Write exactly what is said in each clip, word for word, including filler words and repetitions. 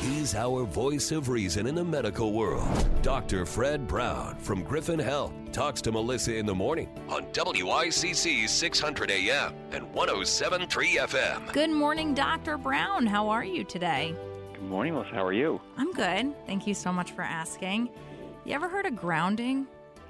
He's our voice of reason in the medical world. Doctor Fred Brown from Griffin Health talks to Melissa in the morning on W I C C six hundred A M and one oh seven point three F M. Good morning, Doctor Brown. How are you today? Good morning, Melissa. How are you? I'm good. Thank you so much for asking. You ever heard of grounding?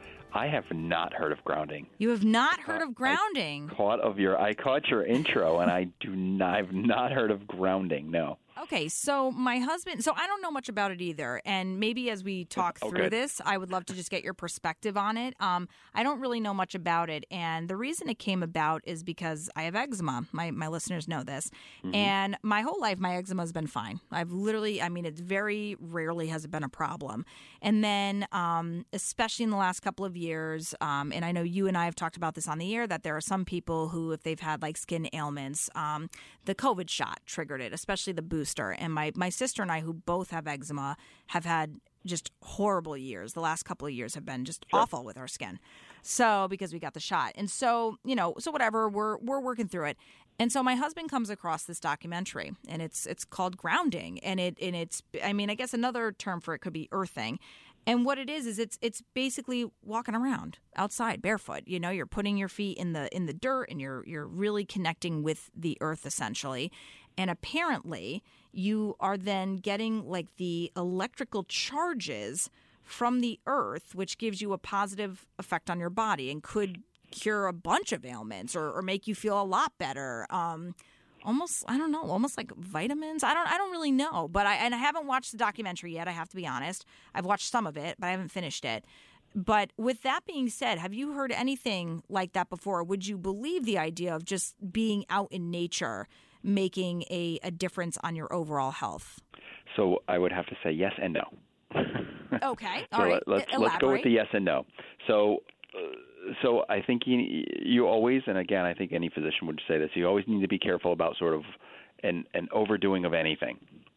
I have not heard of grounding. You have not heard of grounding? I caught of your I caught your intro, and I do not, I've not heard of grounding. No. Okay, so my husband, so I don't know much about it either, and maybe as we talk Oh, through good. this, I would love to just get your perspective on it. Um, I don't really know much about it, and the reason it came about is because I have eczema. My my listeners know this, Mm-hmm. and my whole life my eczema has been fine. I've literally, I mean, it's very rarely has it been a problem, and then um, especially in the last couple of years, um, and I know you and I have talked about this on the air, that there are some people who, if they've had like skin ailments, um, the COVID shot triggered it, especially the booster. And my, my sister and I, who both have eczema, have had just horrible years. The last couple of years have been just Sure. awful with our skin. So because we got the shot. And so, you know, so whatever, we're we're working through it. And so my husband comes across this documentary, and it's it's called Grounding. And it and it's I mean, I guess another term for it could be earthing. And what it is is it's it's basically walking around outside barefoot. You know, you're putting your feet in the in the dirt, and you're you're really connecting with the earth essentially. And apparently, you are then getting like the electrical charges from the earth, which gives you a positive effect on your body and could cure a bunch of ailments or, or make you feel a lot better. Um, almost, I don't know, almost like vitamins. I don't, I don't really know. But I and I haven't watched the documentary yet. I have to be honest. I've watched some of it, but I haven't finished it. But with that being said, have you heard anything like that before? Would you believe the idea of just being out in nature making a, a difference on your overall health? So I would have to say yes and no. Okay. so All right. Let's Elaborate. let's go with the yes and no. So. Uh, So I think you, you always, and again, I think any physician would say this, you always need to be careful about sort of an, an overdoing of anything,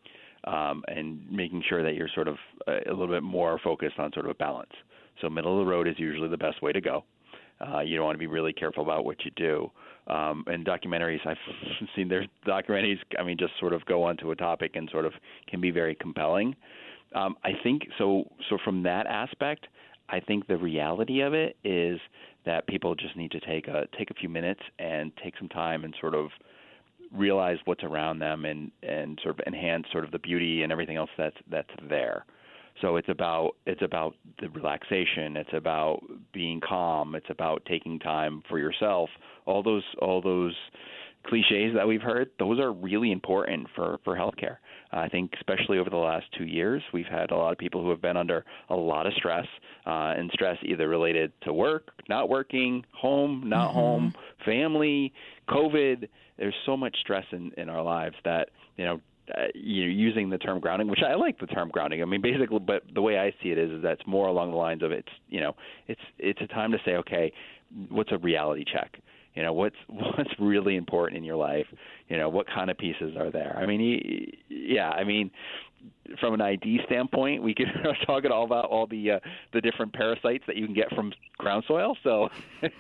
um, and making sure that you're sort of a, a little bit more focused on sort of a balance. So middle of the road is usually the best way to go. Uh, you don't want to be really careful about what you do. Um, and documentaries, I've seen there's documentaries, I mean, just sort of go onto a topic and sort of can be very compelling. Um, I think so. So from that aspect, I think the reality of it is that people just need to take a take a few minutes and take some time and sort of realize what's around them and, and sort of enhance sort of the beauty and everything else that's that's there. So it's about it's about the relaxation. It's about being calm. It's about taking time for yourself. All those all those cliches that we've heard, those are really important for, for healthcare. I think especially over the last two years, we've had a lot of people who have been under a lot of stress, uh, and stress either related to work, not working, home, not Mm-hmm. home, family, COVID. There's so much stress in, in our lives that, you know, uh, you know, using the term grounding, which I like the term grounding. I mean, basically, but the way I see it is, is that it's more along the lines of it's, you know, it's it's a time to say, okay, what's a reality check? You know, what's what's really important in your life? You know, what kind of pieces are there? I mean, yeah, I mean, from an I D standpoint, we could talk all about all the uh, the different parasites that you can get from ground soil. So,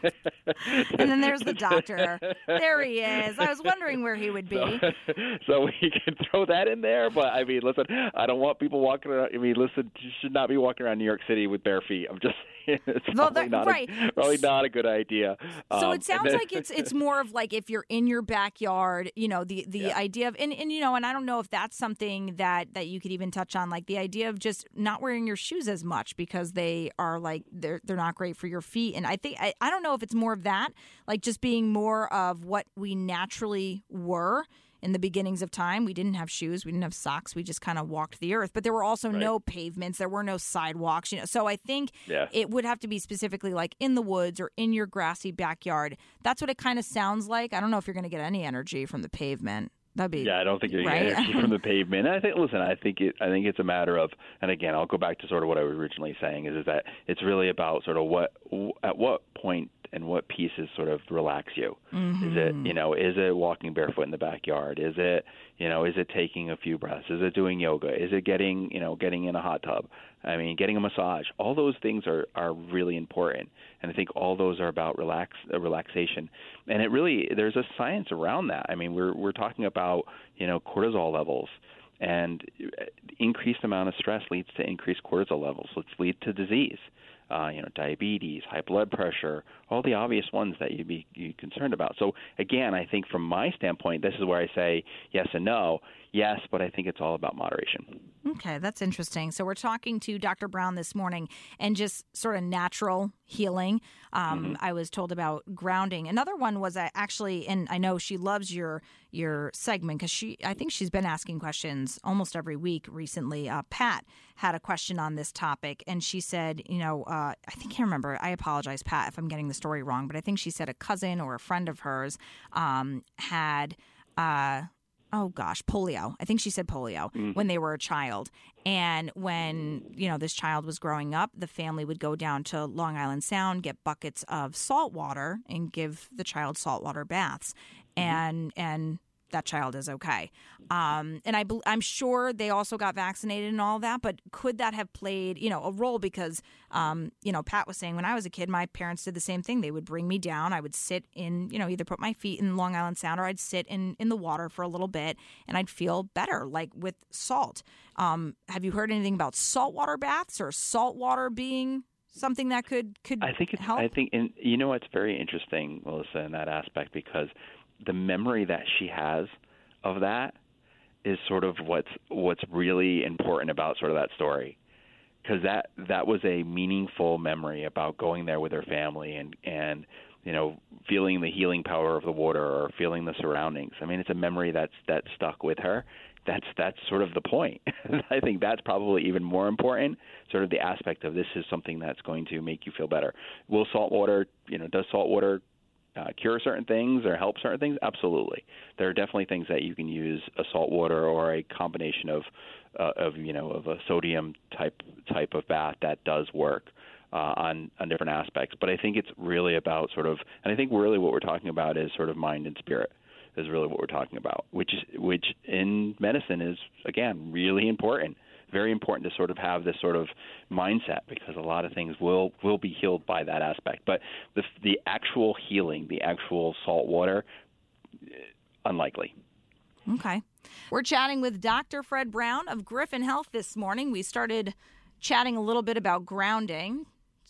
and then there's the doctor. There he is. I was wondering where he would be. So, so we can throw that in there. But I mean, listen, I don't want people walking around. I mean, listen, you should not be walking around New York City with bare feet. I'm just saying, it's Well, probably, that- not right. a, probably not a good idea. So Um, it sounds and then- like it's it's more of like if you're in your backyard, you know, the the Yeah. idea of and, and you know, and I don't know if that's something that that you could even touch on, like the idea of just not wearing your shoes as much because they are like they're they're not great for your feet. And I think I, I don't know if it's more of that, like just being more of what we naturally were. In the beginnings of time, we didn't have shoes, we didn't have socks, we just kind of walked the earth. But there were also Right. no pavements, there were no sidewalks, you know. So I think Yeah. it would have to be specifically like in the woods or in your grassy backyard. That's what it kind of sounds like. I don't know if you're going to get any energy from the pavement. That'd be Yeah, I don't think you're right? getting energy from the pavement. And I think, listen, I think it. I think it's a matter of, and again, I'll go back to sort of what I was originally saying is, is that it's really about sort of what, at what point and what pieces sort of relax you. Mm-hmm. Is it, you know, is it walking barefoot in the backyard? Is it, you know, is it taking a few breaths? Is it doing yoga? Is it getting, you know, getting in a hot tub? I mean, getting a massage. All those things are, are really important. And I think all those are about relax, uh, relaxation. And it really, there's a science around that. I mean, we're we're talking about, you know, cortisol levels. And increased amount of stress leads to increased cortisol levels, which lead to disease. Uh, you know, diabetes, high blood pressure, all the obvious ones that you'd be you'd concerned about. So again, I think from my standpoint, this is where I say yes and no. Yes, but I think it's all about moderation. Okay, that's interesting. So we're talking to Doctor Brown this morning and just sort of natural healing. Um, mm-hmm. I was told about grounding. Another one was I actually, and I know she loves your your segment because she, I think she's been asking questions almost every week recently. Uh, Pat had a question on this topic, and she said, you know, uh, I think I can't remember. I apologize, Pat, if I'm getting the story wrong, but I think she said a cousin or a friend of hers um, had. Uh, Oh, gosh, polio. I think she said polio mm. when they were a child. And when, you know, this child was growing up, the family would go down to Long Island Sound, get buckets of salt water and give the child saltwater baths. Mm-hmm. And and that child is okay. Um, and I, I'm sure they also got vaccinated and all that, but could that have played, you know, a role? Because, um, you know, Pat was saying when I was a kid, my parents did the same thing. They would bring me down. I would sit in, you know, either put my feet in Long Island Sound or I'd sit in, in the water for a little bit and I'd feel better, like with salt. Um, have you heard anything about saltwater baths or salt water being something that could, could I think it's, help? I think, and you know, it's very interesting, Melissa, in that aspect, because the memory that she has of that is sort of what's what's really important about sort of that story, because that that was a meaningful memory about going there with her family and and you know feeling the healing power of the water or feeling the surroundings. I mean, it's a memory that's that stuck with her. That's that's sort of the point. I think that's probably even more important. Sort of the aspect of this is something that's going to make you feel better. Will salt water, you know, does salt water Uh, cure certain things or help certain things? Absolutely. There are definitely things that you can use a salt water or a combination of, uh, of you know, of a sodium type type of bath that does work uh, on on different aspects. But I think it's really about sort of, and I think really what we're talking about is sort of mind and spirit is really what we're talking about, which is which in medicine is again really important. Very important to sort of have this sort of mindset, because a lot of things will, will be healed by that aspect. But the the actual healing, the actual salt water, unlikely. Okay. We're chatting with Doctor Fred Brown of Griffin Health this morning. We started chatting a little bit about grounding.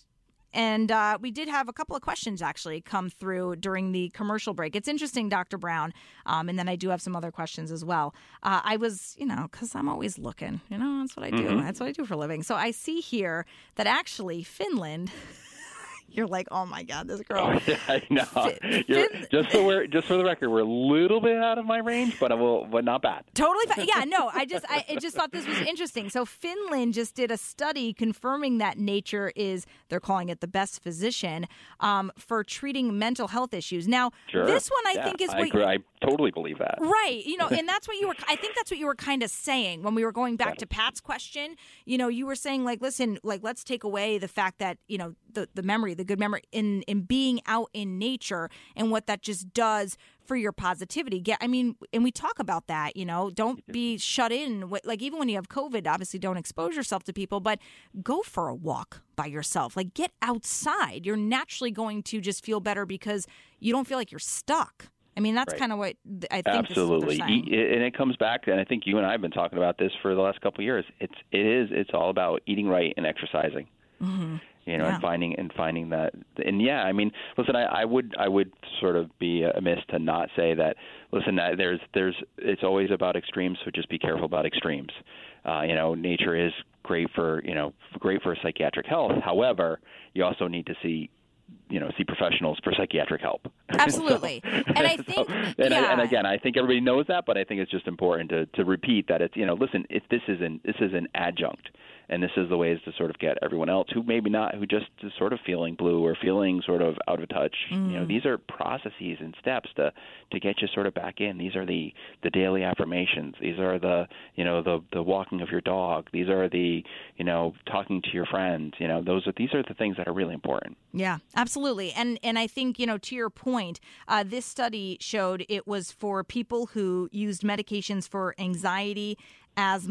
And uh, we did have a couple of questions actually come through during the commercial break. It's interesting, Doctor Brown, um, and then I do have some other questions as well. Uh, I was, you know, because I'm always looking, you know, that's what I do. Mm-hmm. That's what I do for a living. So I see here that actually Finland... You're like, oh my God, this girl. Oh, yeah, I know. Fin- You're, just so we're, just for the record, we're a little bit out of my range, but I will, but not bad. Totally fine. Yeah, no, I just, I, I just thought this was interesting. So Finland just did a study confirming that nature is, they're calling it the best physician um, for treating mental health issues. Now, sure. this one I yeah, think is I what agree. I totally believe that. Right. You know, and that's what you were, I think that's what you were kind of saying when we were going back yeah. to Pat's question. You know, you were saying like, listen, like, let's take away the fact that, you know, the, the memory, the good memory in, in being out in nature and what that just does for your positivity. Get, I mean, and we talk about that, you know, don't be shut in. Like, even when you have COVID, obviously don't expose yourself to people, but go for a walk by yourself. Like, get outside. You're naturally going to just feel better because you don't feel like you're stuck. I mean, that's right. kind of what I think. Absolutely, this is what they're saying. And it comes back, and I think you and I have been talking about this for the last couple of years. It's it is it's all about eating right and exercising. Mm-hmm. You know, yeah. and finding and finding that, and yeah, I mean, listen, I, I would I would sort of be amiss to not say that. Listen, that there's there's it's always about extremes, so just be careful about extremes. Uh, you know, nature is great for you know great for psychiatric health. However, you also need to see. you know, see professionals for psychiatric help. Absolutely. so, and I think, so, and, yeah. I, and again, I think everybody knows that, but I think it's just important to, to repeat that it's, you know, listen, if this is an, this is an adjunct, and this is the ways to sort of get everyone else who maybe not, who just is sort of feeling blue or feeling sort of out of touch. Mm. You know, these are processes and steps to, to get you sort of back in. These are the, the daily affirmations. These are the, you know, the, the walking of your dog. These are the, you know, talking to your friends. You know, those are, these are the things that are really important. Yeah, absolutely. And and I think, you know, to your point, uh, this study showed it was for people who used medications for anxiety, asthma,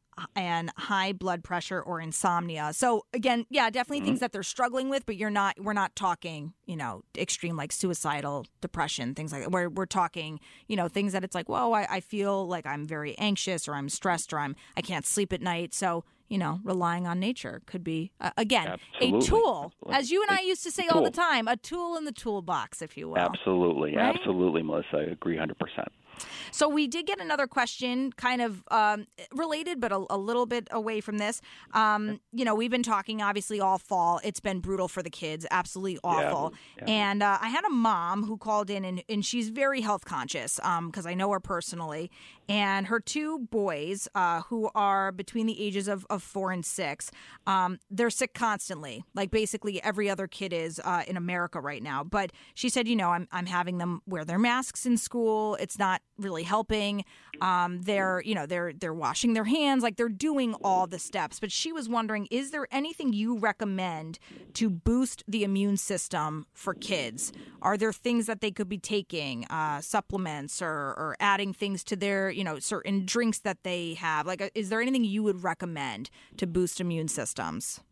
and high blood pressure or insomnia. So again, yeah, definitely mm-hmm. things that they're struggling with, but you're not, we're not talking, you know, extreme like suicidal depression, things like that. We're, we're talking, you know, things that it's like, whoa, I, I feel like I'm very anxious or I'm stressed or I'm, I can't sleep at night. So, you know, relying on nature could be, uh, again, Absolutely. a tool, Absolutely. as you and I used to say all the time, a tool in the toolbox, if you will. Absolutely. Right? Absolutely, Melissa. I agree one hundred percent. So we did get another question kind of um, related, but a, a little bit away from this. Um, you know, we've been talking, obviously, all fall. It's been brutal for the kids, absolutely awful. Yeah, yeah. And uh, I had a mom who called in, and, and she's very health conscious because um, I know her personally. And her two boys, uh, who are between the ages of, of four and six, um, they're sick constantly, like basically every other kid is uh, in America right now. But she said, you know, I'm I'm having them wear their masks in school. It's not really helping. Um, they're, you know, they're they're washing their hands, like they're doing all the steps. But she was wondering, is there anything you recommend to boost the immune system for kids? Are there things that they could be taking, uh, supplements or, or adding things to their, you know, certain drinks that they have? Like, is there anything you would recommend to boost immune systems?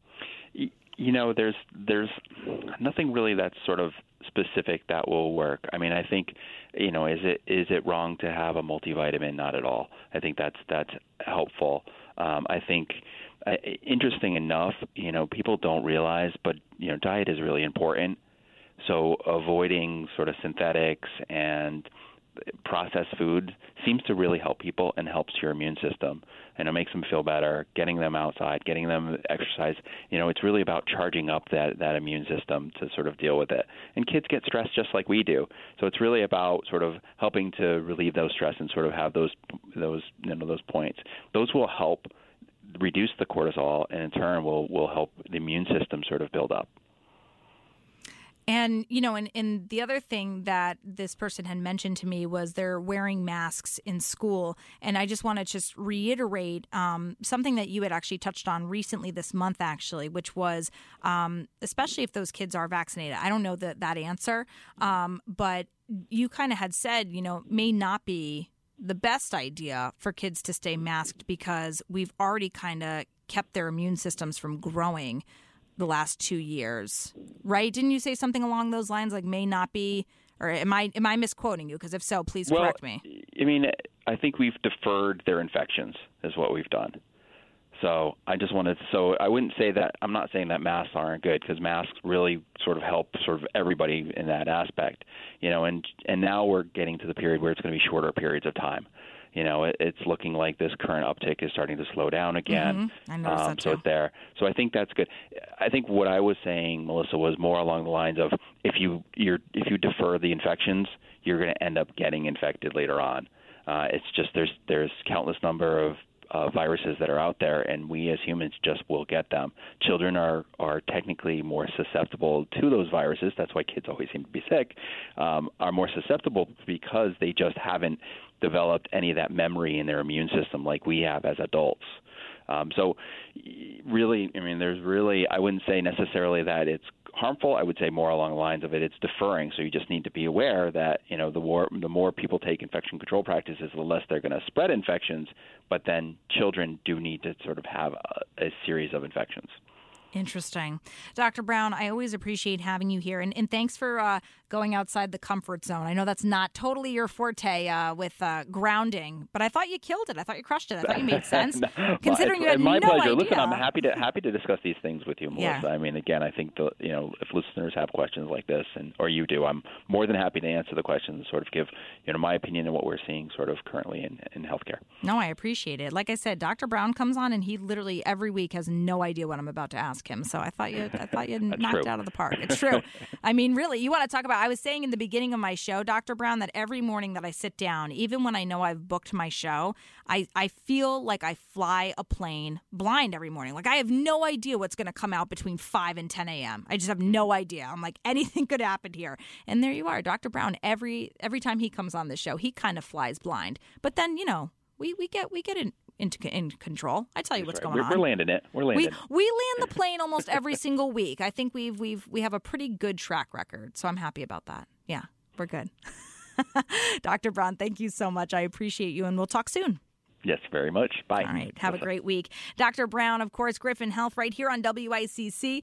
You know, there's there's nothing really that's sort of specific that will work. I mean, I think, you know, is it is it wrong to have a multivitamin? Not at all. I think that's that's helpful. Um, I think, uh, interesting enough, you know, people don't realize, but you know, diet is really important. So avoiding sort of synthetics and processed food seems to really help people and helps your immune system, and it makes them feel better, getting them outside, getting them exercise. You know, it's really about charging up that, that immune system to sort of deal with it. And kids get stressed just like we do. So it's really about sort of helping to relieve those stress and sort of have those, those, you know, those points. Those will help reduce the cortisol, and in turn will, will help the immune system sort of build up. And, you know, and, and the other thing that this person had mentioned to me was they're wearing masks in school. And I just want to just reiterate um, something that you had actually touched on recently this month, actually, which was um, especially if those kids are vaccinated. I don't know the, that answer, um, but you kind of had said, you know, may not be the best idea for kids to stay masked because we've already kind of kept their immune systems from growing the last two years, right? Didn't you say something along those lines, like may not be, or am I am I misquoting you? Because if so, please well, correct me. I mean, I think we've deferred their infections is what we've done. So I just wanted to, so I wouldn't say that, I'm not saying that masks aren't good, because masks really sort of help sort of everybody in that aspect, you know, and, and now we're getting to the period where it's going to be shorter periods of time. You know, it, it's looking like this current uptick is starting to slow down again. Mm-hmm. I noticed um, that so too. it's there. So I think that's good. I think what I was saying, Melissa, was more along the lines of if you you're, if you defer the infections, you're going to end up getting infected later on. Uh, it's just there's there's countless number of uh, viruses that are out there, and we as humans just will get them. Children are, are technically more susceptible to those viruses. That's why kids always seem to be sick, um, are more susceptible because they just haven't developed any of that memory in their immune system like we have as adults. Um, so really, I mean, there's really, I wouldn't say necessarily that it's harmful. I would say more along the lines of it, it's deferring. So you just need to be aware that, you know, the more, the more people take infection control practices, the less they're going to spread infections. But then children do need to sort of have a, a series of infections. Interesting. Doctor Brown, I always appreciate having you here. And, and thanks for uh, going outside the comfort zone. I know that's not totally your forte uh, with uh, grounding, but I thought you killed it. I thought you crushed it. I thought you made sense. no, Considering my, you had my no pleasure. idea. Listen, I'm happy to happy to discuss these things with you, Melissa. Yeah. I mean, again, I think the you know if listeners have questions like this, and or you do, I'm more than happy to answer the questions and sort of give you know my opinion on what we're seeing sort of currently in, in healthcare. No, I appreciate it. Like I said, Doctor Brown comes on and he literally every week has no idea what I'm about to ask him. So I thought you I thought you knocked true. it out of the park. It's true. I mean, really, you want to talk about, I was saying in the beginning of my show, Doctor Brown, that every morning that I sit down, even when I know I've booked my show, I, I feel like I fly a plane blind every morning. Like I have no idea what's going to come out between five and ten a.m. I just have no idea. I'm like, anything could happen here. And there you are, Doctor Brown. Every every time he comes on the show, he kind of flies blind. But then, you know, we, we get we get in. Into in control. I tell you That's what's right. going we're, on. We're landing it. We're landing. We we land the plane almost every single week. I think we've we've we have a pretty good track record, so I'm happy about that. Yeah, we're good. Doctor Brown, thank you so much. I appreciate you, and we'll talk soon. Yes, very much. Bye. All right. Have a great week. Doctor Brown, of course, Griffin Health right here on W I C C.